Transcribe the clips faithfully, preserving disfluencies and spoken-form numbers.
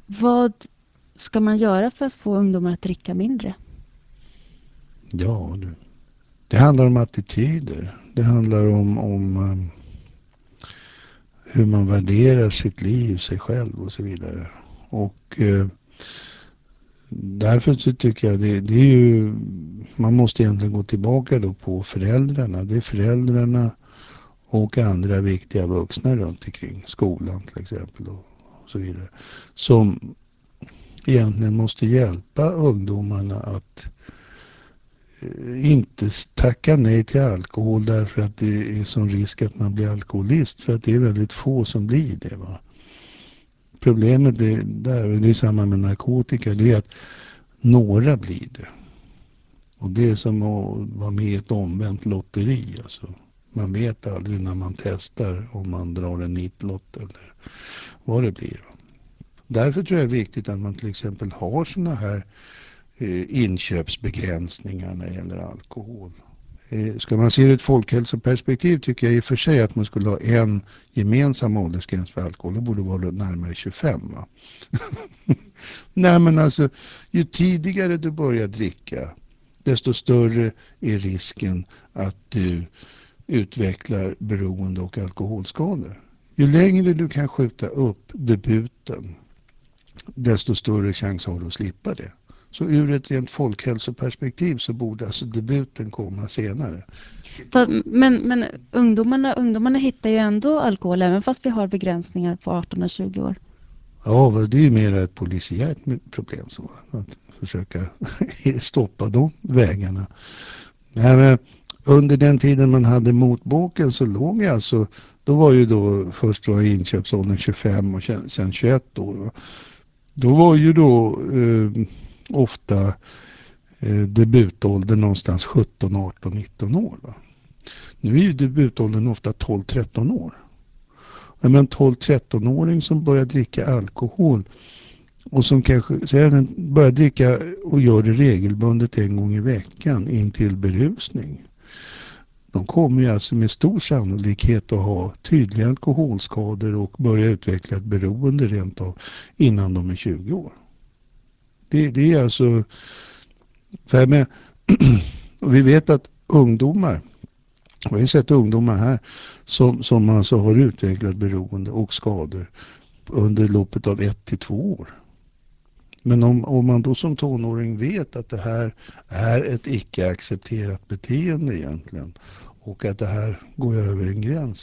Vad ska man göra för att få ungdomar att dricka mindre? Ja, det, det handlar om attityder. Det handlar om, om um, hur man värderar sitt liv, sig själv och så vidare. Och uh, därför så tycker jag det, det är ju, man måste egentligen gå tillbaka då på föräldrarna. Det är föräldrarna och andra viktiga vuxna runt omkring skolan till exempel och, och så vidare. Som egentligen måste hjälpa ungdomarna att eh, inte tacka nej till alkohol därför att det är sån risk att man blir alkoholist. För att det är väldigt få som blir det. Va? Problemet är, där, och det är samma med narkotika, det är att några blir det. Och det är som att vara med i ett omvänt lotteri. Alltså. Man vet aldrig när man testar om man drar en nitlott eller vad det blir. Därför tror jag det är viktigt att man till exempel har såna här eh, inköpsbegränsningar när det gäller alkohol. Eh, ska man se det ur ett folkhälsoperspektiv tycker jag i och för sig att man skulle ha en gemensam åldersgräns för alkohol. Det borde vara närmare tjugofem. Va? Nej men alltså, ju tidigare du börjar dricka desto större är risken att du utvecklar beroende och alkoholskador. Ju längre du kan skjuta upp debuten desto större chans har du att slippa det. Så ur ett rent folkhälsoperspektiv så borde alltså debuten komma senare. För, men men ungdomarna, ungdomarna hittar ju ändå alkohol även fast vi har begränsningar på arton och tjugo år. Ja, det är ju mer ett polisiärt problem så att försöka stoppa de vägarna. Men under den tiden man hade motboken så låg jag alltså, då var ju då först var inköpsåldern tjugofem och sen tjugoett år. Då var ju då eh, ofta eh, debutåldern någonstans sjutton, arton, nitton år. Va? Nu är ju debutåldern ofta tolv tretton år. Men en tolv tretton-åring som börjar dricka alkohol och som kanske säg, börjar dricka och gör det regelbundet en gång i veckan in till berusning. De kommer ju alltså med stor sannolikhet att ha tydliga alkoholskador och börja utveckla ett beroende rent av innan de är tjugo år. Det, det är alltså, för med, vi vet att ungdomar, vi har ju sett ungdomar här som, som alltså har utvecklat beroende och skador under loppet av ett till två år. Men om, om man då som tonåring vet att det här är ett icke accepterat beteende egentligen och att det här går över en gräns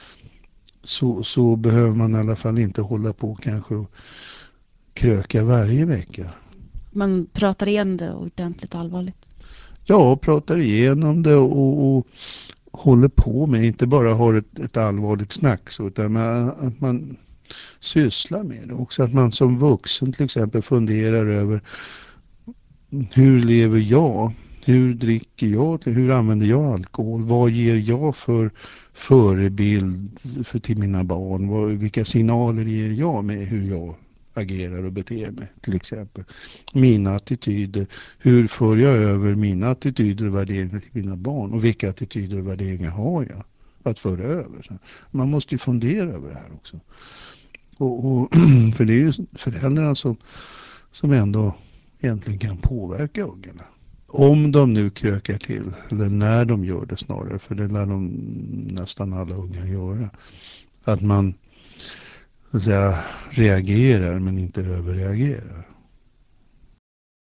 så, så behöver man i alla fall inte hålla på kanske och kröka varje vecka. Man pratar igen det ordentligt allvarligt. Ja, pratar igenom det och, och håller på med, inte bara har ett, ett allvarligt snack så, utan att man sysslar med det också. Att man som vuxen till exempel funderar över hur lever jag? Hur dricker jag? Hur använder jag alkohol? Vad ger jag för förebild för till mina barn? Vad, vilka signaler ger jag med hur jag agerar och beter mig till exempel? Mina attityder. Hur för jag över mina attityder och värderingar till mina barn? Och vilka attityder och värderingar har jag att föra över? Man måste ju fundera över det här också. Och, och, för det är ju föräldrarna som, som ändå egentligen kan påverka ungarna. Om de nu krökar till, eller när de gör det snarare, för det lär de nästan alla unga göra. Att man så att säga, reagerar men inte överreagerar.